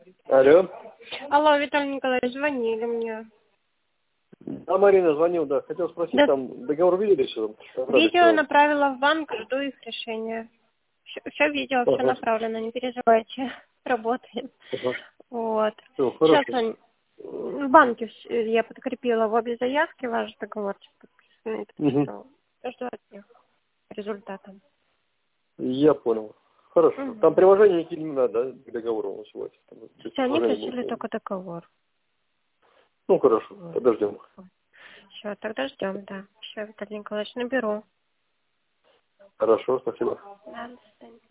Алло. Алло, Виталий Николаевич, звонили мне. Да, Марина, звонил, да. Хотел спросить, Да. там договор видели все? Видео направила в банк, жду их решения. Все видео, все Ага. направлено, не переживайте. Работает. Ага. Вот. Все, Сейчас хорошо. в банке я подкрепила в обе заявки ваш договорчик подписанный. Угу. Жду от них результата. Я понял. Хорошо. Угу. Там приложение никакие не надо, да, к договору называть. Все, они просили только договор. Ну, хорошо, Вот. подождем. Все, тогда ждем, да. Все, Виталий Николаевич, наберу. Хорошо, спасибо. Да, до свидания.